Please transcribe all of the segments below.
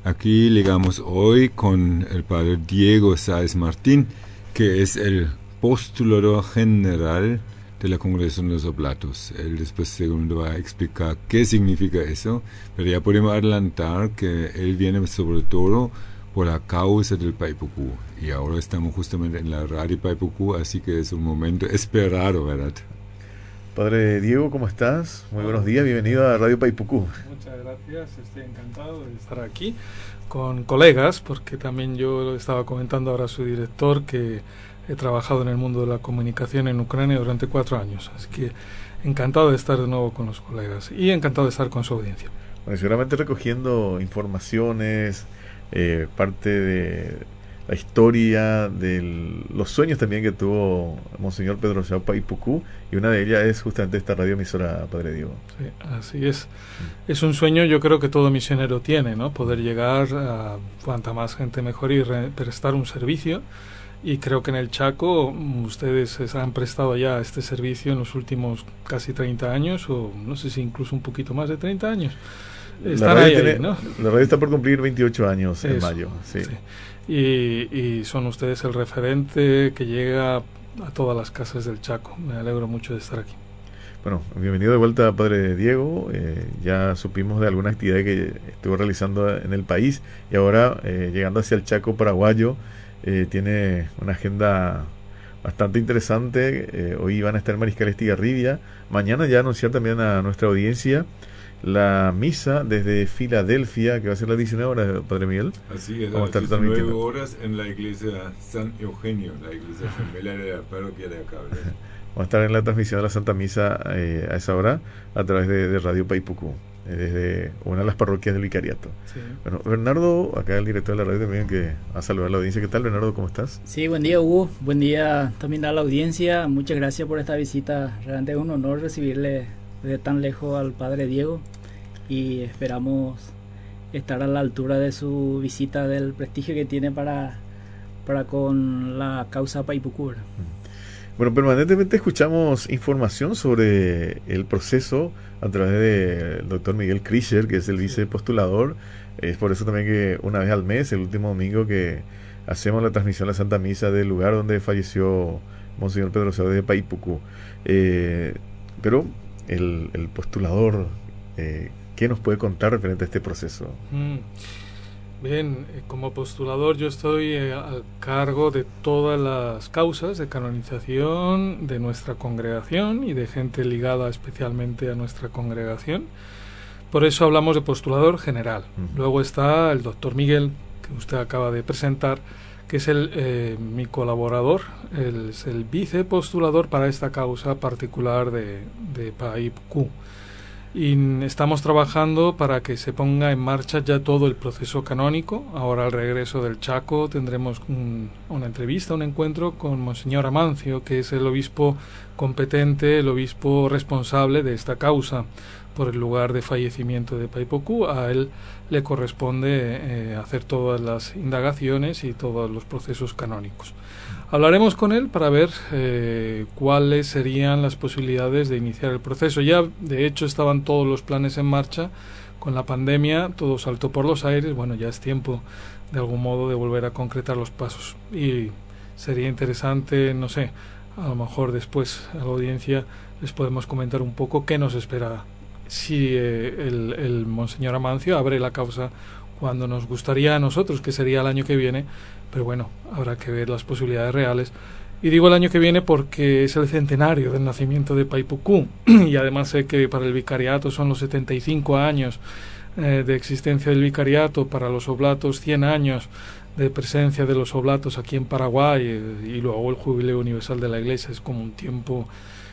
Aquí llegamos hoy con el padre Diego Sáez Martín, que es el postulador general de la Congregación de los Oblatos. Él después segundo va a explicar qué significa eso, pero ya podemos adelantar que él viene sobre todo por la causa del Paipucú. Y ahora estamos justamente en la radio Paipucú, así que es un momento esperado, ¿verdad? Padre Diego, ¿cómo estás? Muy buenos días, bienvenido a Radio Paipucú. Muchas gracias, estoy encantado de estar aquí con colegas, porque también yo lo estaba comentando ahora a su director que he trabajado en el mundo de la comunicación en Ucrania durante 4 años, así que encantado de estar de nuevo con los colegas y encantado de estar con su audiencia. Bueno, seguramente recogiendo informaciones, parte de la historia, de los sueños también que tuvo Monseñor Pedro Chao Paipucú, y una de ellas es justamente esta radioemisora, Padre Diego. Sí, así es. Es un sueño, yo creo que todo misionero tiene, ¿no? Poder llegar a cuanta más gente mejor y prestar un servicio. Y creo que en el Chaco ustedes se han prestado ya este servicio en los últimos casi 30 años, o no sé si incluso un poquito más de 30 años. Están ahí, ¿no? La radio está por cumplir 28 años en mayo. Sí. Y son ustedes el referente que llega a todas las casas del Chaco. Me alegro mucho de estar aquí. Bueno, bienvenido de vuelta, Padre Diego. Ya supimos de alguna actividad que estuvo realizando en el país y ahora llegando hacia el Chaco paraguayo. Tiene una agenda bastante interesante. Hoy van a estar Mariscal Estigarribia. Mañana ya anunciar también a nuestra audiencia la misa desde Filadelfia, que va a ser a las 19 horas, Padre Miguel. Así es, a las 19 horas en la iglesia San Eugenio, la iglesia gemela de la parroquia de acá. Vamos a estar en la transmisión de la Santa Misa a esa hora a través de Radio Paipucú, desde una de las parroquias del vicariato. Sí. Bueno, Bernardo, acá el director de la radio también, que va a saludar a la audiencia. ¿Qué tal, Bernardo? ¿Cómo estás? Sí, buen día, Hugo. Buen día también a la audiencia. Muchas gracias por esta visita. Realmente es un honor recibirle desde tan lejos al Padre Diego y esperamos estar a la altura de su visita, del prestigio que tiene para con la causa Paipucú. Bueno, permanentemente escuchamos información sobre el proceso a través del doctor Miguel Krischer, que es el vicepostulador. Es por eso también que una vez al mes, el último domingo, que hacemos la transmisión de la Santa Misa del lugar donde falleció Monseñor Pedro Chao de Paipucú. Pero el postulador, ¿qué nos puede contar referente a este proceso? Bien, como postulador yo estoy a cargo de todas las causas de canonización de nuestra congregación y de gente ligada especialmente a nuestra congregación. Por eso hablamos de postulador general. Luego está el doctor Miguel, que usted acaba de presentar, que es mi colaborador, es el vicepostulador para esta causa particular de Paipucú. Y estamos trabajando para que se ponga en marcha ya todo el proceso canónico. Ahora al regreso del Chaco tendremos una entrevista, un encuentro con Monseñor Amancio, que es el obispo competente, el obispo responsable de esta causa por el lugar de fallecimiento de Paipucú. A él le corresponde hacer todas las indagaciones y todos los procesos canónicos. Hablaremos con él para ver cuáles serían las posibilidades de iniciar el proceso. Ya, de hecho, estaban todos los planes en marcha. Con la pandemia todo saltó por los aires. Bueno, ya es tiempo, de algún modo, de volver a concretar los pasos. Y sería interesante, no sé, a lo mejor después a la audiencia les podemos comentar un poco qué nos espera si el Monseñor Amancio abre la causa cuando nos gustaría a nosotros, que sería el año que viene, pero bueno, habrá que ver las posibilidades reales. Y digo el año que viene porque es el centenario del nacimiento de Paipucú, y además sé que para el vicariato son los 75 años de existencia del vicariato, para los oblatos 100 años de presencia de los oblatos aquí en Paraguay, y luego el jubileo universal de la Iglesia. Es como un tiempo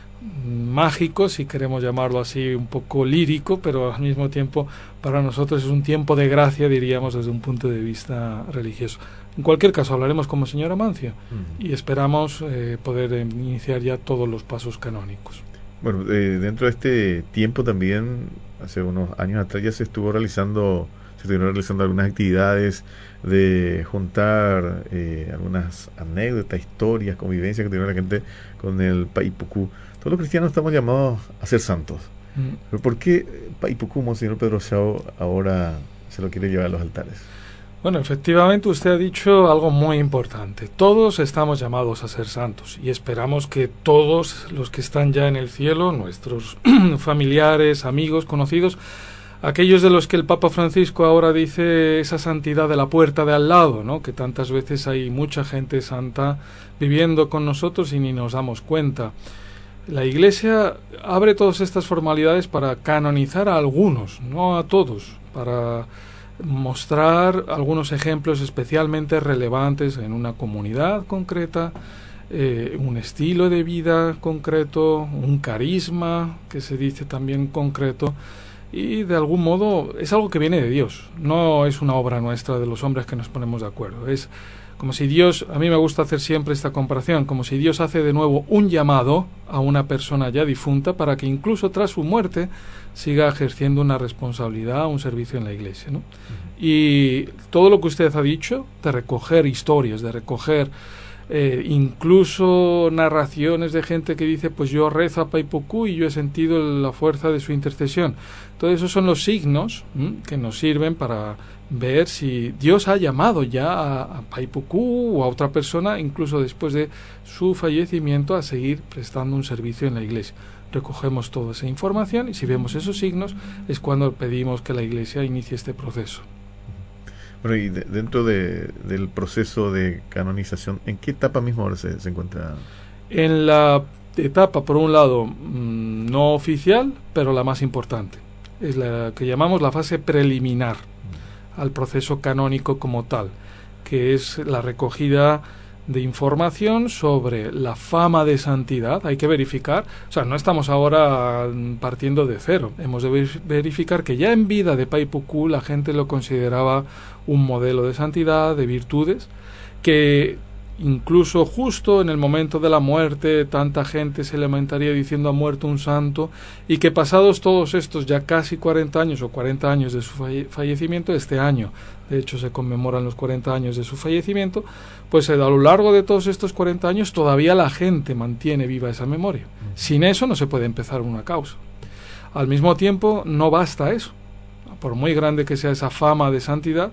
mágico, si queremos llamarlo así, un poco lírico, pero al mismo tiempo para nosotros es un tiempo de gracia, diríamos, desde un punto de vista religioso. En cualquier caso, hablaremos con Monseñor Amancio y esperamos poder iniciar ya todos los pasos canónicos. Bueno, dentro de este tiempo también, hace unos años atrás ya se estuvieron realizando algunas actividades de juntar algunas anécdotas, historias, convivencias que tiene la gente con el Paipucú. Todos los cristianos estamos llamados a ser santos. ¿Pero por qué Paipucú, Monseñor Pedro Chao, ahora se lo quiere llevar a los altares. Bueno, efectivamente usted ha dicho algo muy importante. Todos estamos llamados a ser santos y esperamos que todos los que están ya en el cielo, nuestros familiares, amigos, conocidos, aquellos de los que el Papa Francisco ahora dice esa santidad de la puerta de al lado, ¿no? Que tantas veces hay mucha gente santa viviendo con nosotros y ni nos damos cuenta. La Iglesia abre todas estas formalidades para canonizar a algunos, no a todos, para mostrar algunos ejemplos especialmente relevantes en una comunidad concreta, un estilo de vida concreto, un carisma que se dice también concreto, y de algún modo es algo que viene de Dios, no es una obra nuestra de los hombres que nos ponemos de acuerdo. Es como si Dios, a mí me gusta hacer siempre esta comparación, como si Dios hace de nuevo un llamado a una persona ya difunta para que incluso tras su muerte siga ejerciendo una responsabilidad, un servicio en la Iglesia, ¿no? Y todo lo que usted ha dicho, de recoger historias, de recoger incluso narraciones de gente que dice, pues yo rezo a Paipoku y yo he sentido la fuerza de su intercesión. Todos esos son los signos que nos sirven para ver si Dios ha llamado ya a Paipoku o a otra persona, incluso después de su fallecimiento, a seguir prestando un servicio en la Iglesia. Recogemos toda esa información y si vemos esos signos es cuando pedimos que la Iglesia inicie este proceso. Bueno, y dentro del proceso de canonización, ¿en qué etapa mismo ahora se encuentra? En la etapa, por un lado, no oficial, pero la más importante. Es la que llamamos la fase preliminar al proceso canónico como tal, que es la recogida de información sobre la fama de santidad. Hay que verificar, o sea, no estamos ahora partiendo de cero, hemos de verificar que ya en vida de Paipoku la gente lo consideraba un modelo de santidad, de virtudes, que incluso justo en el momento de la muerte tanta gente se lamentaría diciendo ha muerto un santo, y que pasados todos estos ya casi 40 años o 40 años de su fallecimiento, este año de hecho se conmemoran los 40 años de su fallecimiento, pues a lo largo de todos estos 40 años todavía la gente mantiene viva esa memoria. Sin eso no se puede empezar una causa. Al mismo tiempo no basta eso, por muy grande que sea esa fama de santidad,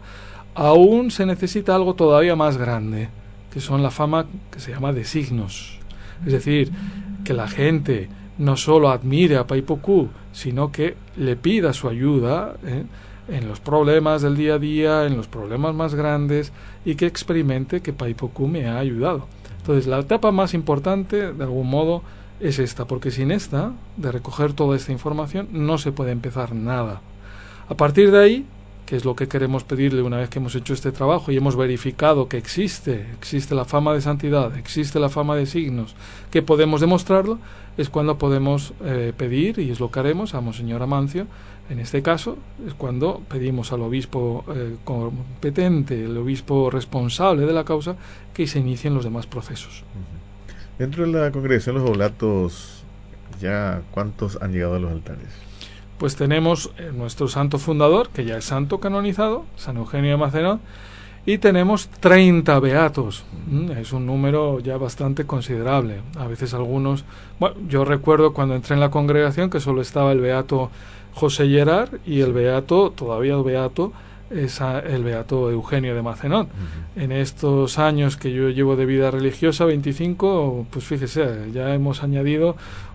aún se necesita algo todavía más grande, que son la fama que se llama de signos. Es decir, que la gente no solo admire a Paipoku, sino que le pida su ayuda en los problemas del día a día, en los problemas más grandes, y que experimente que Paipoku me ha ayudado. Entonces, la etapa más importante, de algún modo, es esta, porque sin esta, de recoger toda esta información, no se puede empezar nada. A partir de ahí, que es lo que queremos pedirle una vez que hemos hecho este trabajo y hemos verificado que existe la fama de santidad, existe la fama de signos, que podemos demostrarlo, es cuando podemos pedir, y es lo que haremos, a Monseñor Amancio. En este caso es cuando pedimos al obispo competente, el obispo responsable de la causa, que se inicien los demás procesos. Dentro de la congregación Los Oblatos, ¿ya cuántos han llegado a los altares? Pues tenemos nuestro santo fundador, que ya es santo canonizado, San Eugenio de Macenón, y tenemos 30 beatos. Es un número ya bastante considerable. A veces algunos... Bueno, yo recuerdo cuando entré en la congregación que solo estaba el beato José Gerard y el beato, todavía el beato, es el beato Eugenio de Macenón. En estos años que yo llevo de vida religiosa, 25, pues fíjese, ya hemos añadido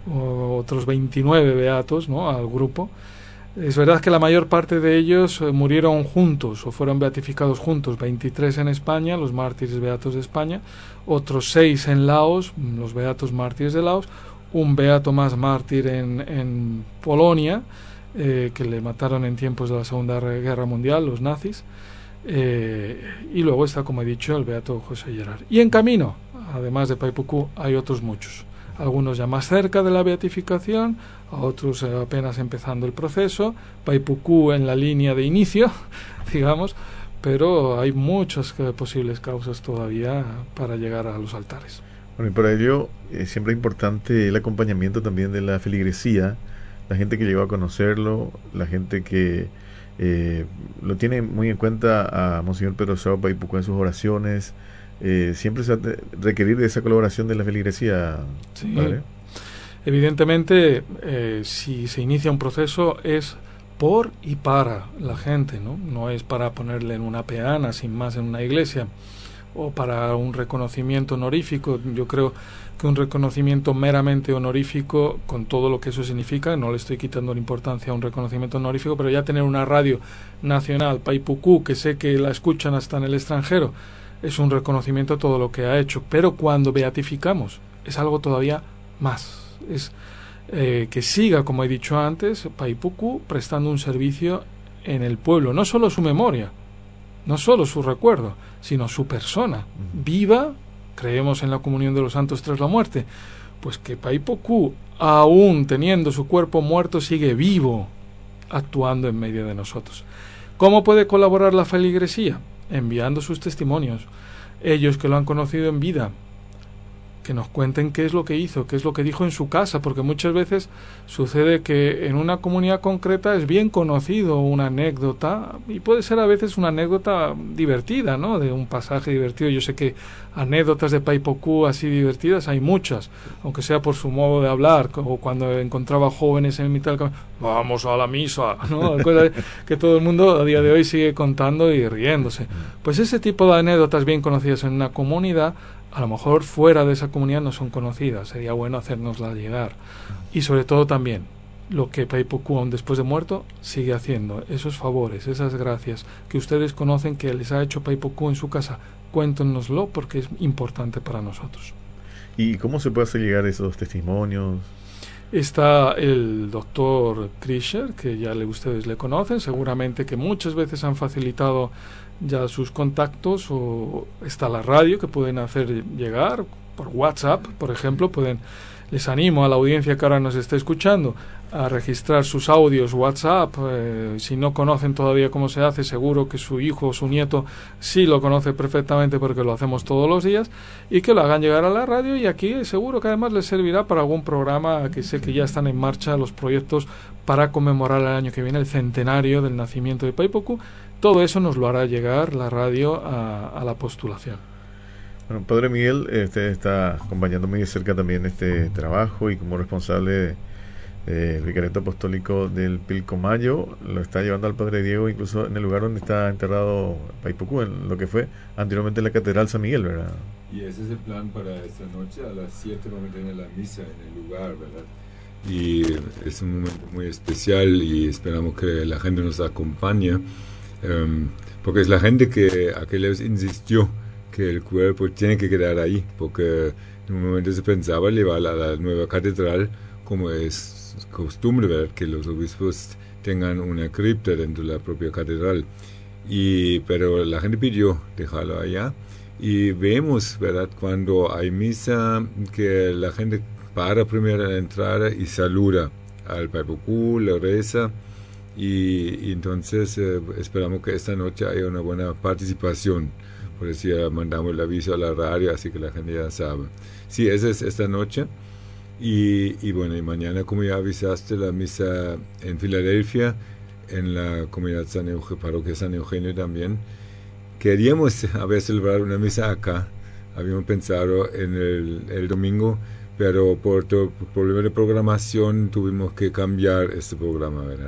otros 29 beatos, ¿no?, al grupo. Es verdad que la mayor parte de ellos murieron juntos o fueron beatificados juntos, 23 en España, los mártires beatos de España, otros 6 en Laos, los beatos mártires de Laos, un beato más mártir en Polonia, que le mataron en tiempos de la Segunda Guerra Mundial, los nazis, y luego está, como he dicho, el beato José Gerard. Y en camino, además de Paipoku, hay otros muchos. Algunos ya más cerca de la beatificación, a otros apenas empezando el proceso, Paipoku en la línea de inicio, digamos, pero hay muchas posibles causas todavía para llegar a los altares. Bueno, y para ello siempre es importante el acompañamiento también de la feligresía, la gente que llegó a conocerlo, la gente que lo tiene muy en cuenta a Monseñor Pedro Ochoa Paipoku en sus oraciones. Siempre se va a requerir de esa colaboración de la feligresía. Sí. ¿Vale? Evidentemente, si se inicia un proceso es por y para la gente, ¿no? No es para ponerle en una peana, sin más, en una iglesia, o para un reconocimiento honorífico. Yo creo que un reconocimiento meramente honorífico, con todo lo que eso significa, no le estoy quitando la importancia a un reconocimiento honorífico, pero ya tener una radio nacional, Paipucú, que sé que la escuchan hasta en el extranjero, es un reconocimiento a todo lo que ha hecho. Pero cuando beatificamos, es algo todavía más. Es que siga, como he dicho antes, Paipucú prestando un servicio en el pueblo, no solo su memoria, no solo su recuerdo, sino su persona, viva. Creemos en la comunión de los santos tras la muerte, pues que Paipucú, aún teniendo su cuerpo muerto, sigue vivo, actuando en medio de nosotros. ¿Cómo puede colaborar la feligresía? Enviando sus testimonios, ellos que lo han conocido en vida, que nos cuenten qué es lo que hizo, qué es lo que dijo en su casa, porque muchas veces sucede que en una comunidad concreta es bien conocido una anécdota, y puede ser a veces una anécdota divertida, ¿no?, de un pasaje divertido. Yo sé que anécdotas de Paipucú así divertidas hay muchas, aunque sea por su modo de hablar, o cuando encontraba jóvenes en mitad del camino, vamos a la misa, ¿no?, cosas que todo el mundo a día de hoy sigue contando y riéndose. Pues ese tipo de anécdotas bien conocidas en una comunidad, a lo mejor fuera de esa comunidad no son conocidas, sería bueno hacérnoslas llegar. Y sobre todo también, lo que Paipucú, aún después de muerto, sigue haciendo, esos favores, esas gracias que ustedes conocen que les ha hecho Paipucú en su casa, cuéntenoslo porque es importante para nosotros. ¿Y cómo se puede hacer llegar esos testimonios? Está el doctor Krischer, que ya ustedes le conocen, seguramente que muchas veces han facilitado ya sus contactos, o está la radio que pueden hacer llegar por WhatsApp, por ejemplo. Les animo a la audiencia que ahora nos está escuchando a registrar sus audios WhatsApp. Si no conocen todavía cómo se hace, seguro que su hijo o su nieto sí lo conoce perfectamente porque lo hacemos todos los días, y que lo hagan llegar a la radio, y aquí seguro que además les servirá para algún programa, que sé que ya están en marcha los proyectos para conmemorar el año que viene el centenario del nacimiento de Paipucú. Todo eso nos lo hará llegar la radio a la postulación. Bueno, Padre Miguel, usted está acompañando muy de cerca también este trabajo, y como responsable del Vicariato Apostólico del Pilcomayo, lo está llevando al Padre Diego incluso en el lugar donde está enterrado Paipucú, en lo que fue anteriormente la Catedral San Miguel, ¿verdad? Y ese es el plan para esta noche. A las 7 vamos a tener la misa en el lugar, ¿verdad? Y es un momento muy especial y esperamos que la gente nos acompañe, porque es la gente que aquellos insistió que el cuerpo tiene que quedar ahí, porque en un momento se pensaba llevar a la nueva catedral, como es costumbre, ¿verdad?, que los obispos tengan una cripta dentro de la propia catedral, pero la gente pidió dejarlo allá, y vemos, ¿verdad?, cuando hay misa, que la gente para primero a la entrada y saluda al Paipucú, le reza, y entonces esperamos que esta noche haya una buena participación. Por eso ya mandamos el aviso a la radio, así que la gente ya sabe. Sí, esa es esta noche. Y bueno, y mañana, como ya avisaste, la misa en Filadelfia, en la comunidad parroquia San Eugenio también. Queríamos haber celebrado una misa acá, habíamos pensado en el domingo, pero por problemas de programación tuvimos que cambiar este programa, ¿verdad?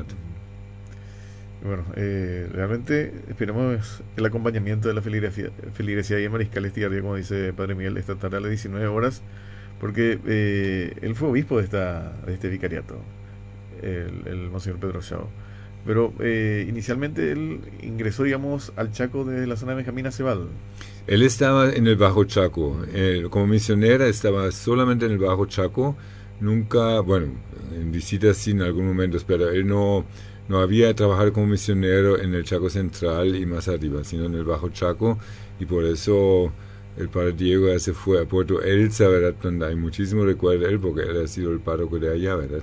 Bueno, realmente esperamos el acompañamiento de la feligresía y Mariscal este día, como dice Padre Miguel, esta tarde a las 19 horas, porque él fue obispo de este vicariato, el Monseñor Pedro Chao. Pero inicialmente él ingresó, digamos, al Chaco desde la zona de Benjamín Acebal. Él estaba en el Bajo Chaco, como misionera estaba solamente en el Bajo Chaco, nunca, bueno, en visitas sí en algunos momentos, pero él no había trabajado como misionero en el Chaco Central y más arriba, sino en el Bajo Chaco, y por eso el Padre Diego ya se fue a Puerto Elsa, ¿verdad?, donde hay muchísimo recuerdo de él, porque él ha sido el párroco de allá, ¿verdad?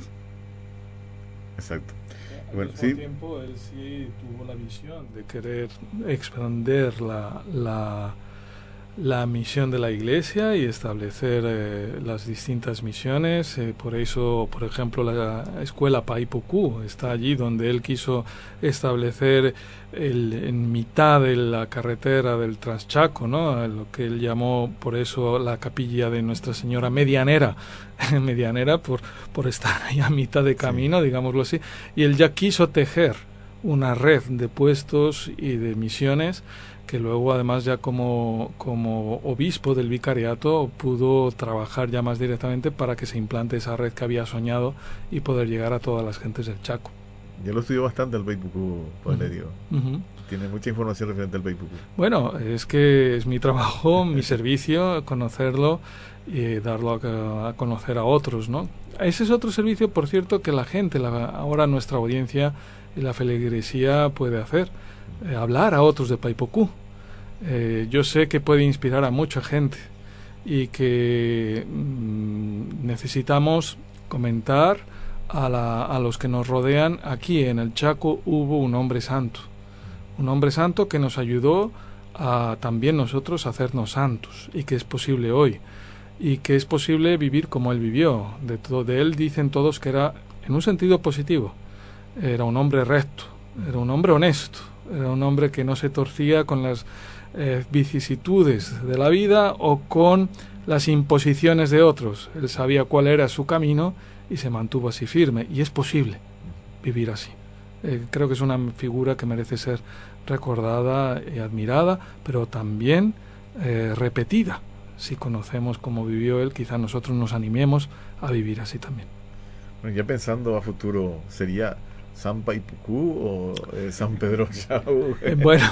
Exacto. Al mismo tiempo, él sí tuvo la visión de querer expander la la misión de la Iglesia y establecer las distintas misiones. Por eso, por ejemplo, la escuela Paipucú está allí donde él quiso establecer en mitad de la carretera del Transchaco, ¿no? Lo que él llamó por eso la capilla de Nuestra Señora Medianera, medianera por estar ahí a mitad de camino, sí, digámoslo así, y él ya quiso tejer una red de puestos y de misiones que luego además ya como obispo del vicariato pudo trabajar ya más directamente para que se implante esa red que había soñado y poder llegar a todas las gentes del Chaco. Yo lo estudió bastante el Paipucú, padre Diego. Tiene mucha información referente al Paipucú. Bueno, es que es mi trabajo, mi servicio, conocerlo y darlo a conocer a otros, ¿no? Ese es otro servicio, por cierto, que la gente, ahora nuestra audiencia y la feligresía puede hacer, hablar a otros de Paipucú. Yo sé que puede inspirar a mucha gente y que necesitamos comentar a los que nos rodean. Aquí en el Chaco hubo un hombre santo que nos ayudó a también nosotros a hacernos santos, y que es posible hoy, y que es posible vivir como él vivió. De él dicen todos que era, en un sentido positivo, era un hombre recto, era un hombre honesto, era un hombre que no se torcía con las vicisitudes de la vida o con las imposiciones de otros. Él sabía cuál era su camino y se mantuvo así firme, y es posible vivir así. Creo que es una figura que merece ser recordada y admirada, pero también repetida. Si conocemos cómo vivió él, quizá nosotros nos animemos a vivir así también. Bueno, ya pensando a futuro, ¿sería San Paipucú o San Pedro Chau? Bueno,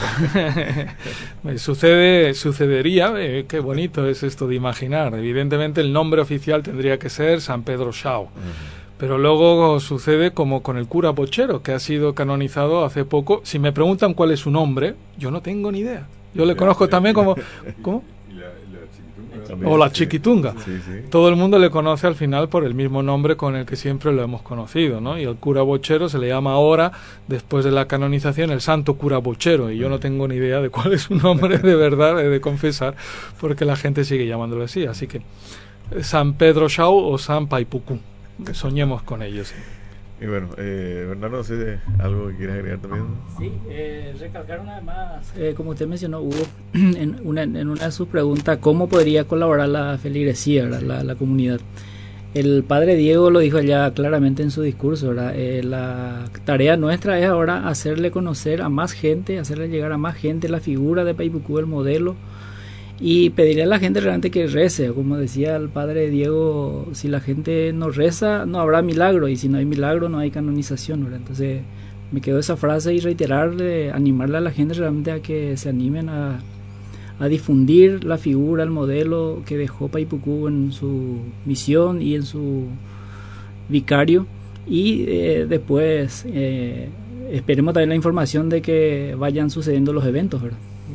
sucedería, qué bonito es esto de imaginar. Evidentemente el nombre oficial tendría que ser San Pedro Chau. Pero luego sucede como con el cura Bochero, que ha sido canonizado hace poco. Si me preguntan cuál es su nombre, yo no tengo ni idea. Yo le conozco también como... ¿Cómo? O la Chiquitunga. Sí, sí. Todo el mundo le conoce al final por el mismo nombre con el que siempre lo hemos conocido, ¿no? Y el cura Bochero se le llama ahora, después de la canonización, el santo cura Bochero, y yo no tengo ni idea de cuál es su nombre de verdad, he de confesar, porque la gente sigue llamándolo así. Así que San Pedro Chau o San Paipucú, soñemos con ellos. Y bueno, Bernardo, no sé, ¿algo que quieras agregar también? Sí, recalcar una vez más, como usted mencionó, Hugo, en una de sus preguntas, ¿cómo podría colaborar la feligresía, la comunidad? El padre Diego lo dijo ya claramente en su discurso, ¿verdad? La tarea nuestra es ahora hacerle conocer a más gente, hacerle llegar a más gente la figura de Paipucú, el modelo, y pedirle a la gente realmente que rece. Como decía el padre Diego, si la gente no reza, no habrá milagro, y si no hay milagro, no hay canonización, ¿verdad? Entonces me quedó esa frase y reiterarle, animarle a la gente realmente a que se animen a difundir la figura, el modelo que dejó Paipucú en su misión y en su vicario, y después esperemos también la información de que vayan sucediendo los eventos, ¿verdad?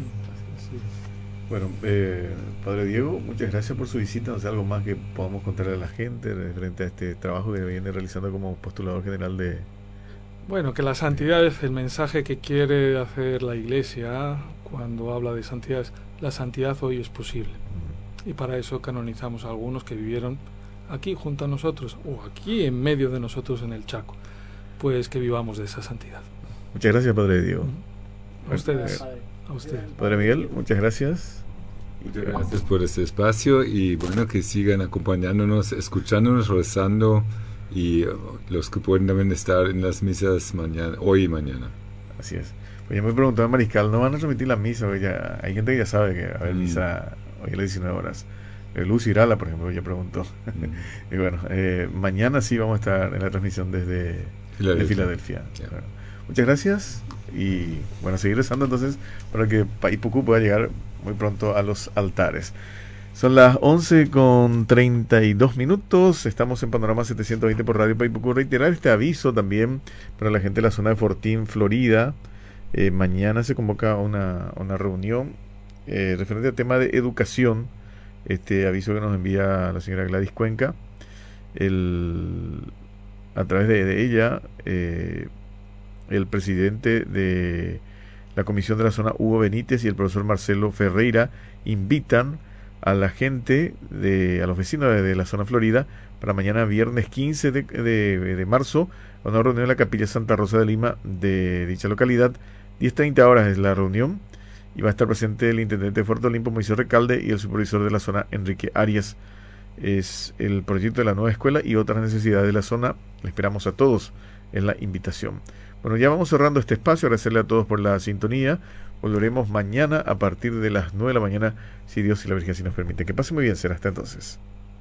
Bueno, padre Diego, muchas gracias por su visita. No sé, algo más que podamos contarle a la gente referente a este trabajo que viene realizando como postulador general de... Bueno, que la santidad es el mensaje que quiere hacer la Iglesia cuando habla de santidad. La santidad hoy es posible. Y para eso canonizamos a algunos que vivieron aquí junto a nosotros, o aquí en medio de nosotros en el Chaco. Pues que vivamos de esa santidad. Muchas gracias, padre Diego. A ustedes. A usted. Padre Miguel, muchas gracias. Muchas gracias por este espacio, y bueno, que sigan acompañándonos, escuchándonos, rezando, y los que pueden también estar en las misas hoy y mañana. Así es. Pues ya me preguntaba Mariscal, ¿no van a transmitir la misa? Ya, hay gente que ya sabe que va a haber misa hoy a las 19 horas. Luz Irala, por ejemplo, ya preguntó. Y bueno, mañana sí vamos a estar en la transmisión desde Filadelfia. Yeah. Bueno, muchas gracias, y bueno, seguir rezando entonces para que Paipucú pueda llegar muy pronto a los altares. Son las 11:32. Estamos en Panorama 720 por Radio Paipucú. Reiterar este aviso también para la gente de la zona de Fortín, Florida. Mañana se convoca una reunión referente al tema de educación. Este aviso que nos envía la señora Gladys Cuenca. A través de ella, el presidente de La comisión de la zona Hugo Benítez y el profesor Marcelo Ferreira invitan a la gente, a los vecinos de la zona Florida, para mañana viernes 15 de marzo, a una reunión en la Capilla Santa Rosa de Lima de dicha localidad. 10:30 horas es la reunión y va a estar presente el intendente de Puerto Limpo, Moisés Recalde, y el supervisor de la zona, Enrique Arias. Es el proyecto de la nueva escuela y otras necesidades de la zona. Le esperamos a todos en la invitación. Bueno, ya vamos cerrando este espacio. Agradecerle a todos por la sintonía. Volveremos mañana a partir de las 9 de la mañana, si Dios y la Virgen así nos permite. Que pase muy bien, será hasta entonces.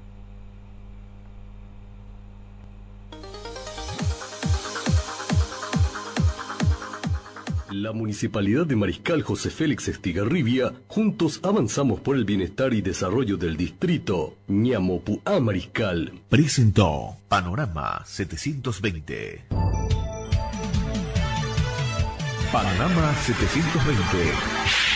La Municipalidad de Mariscal José Félix Estigarribia, juntos avanzamos por el bienestar y desarrollo del distrito. Ñamopuá Mariscal presentó Panorama 720. Panorama 720.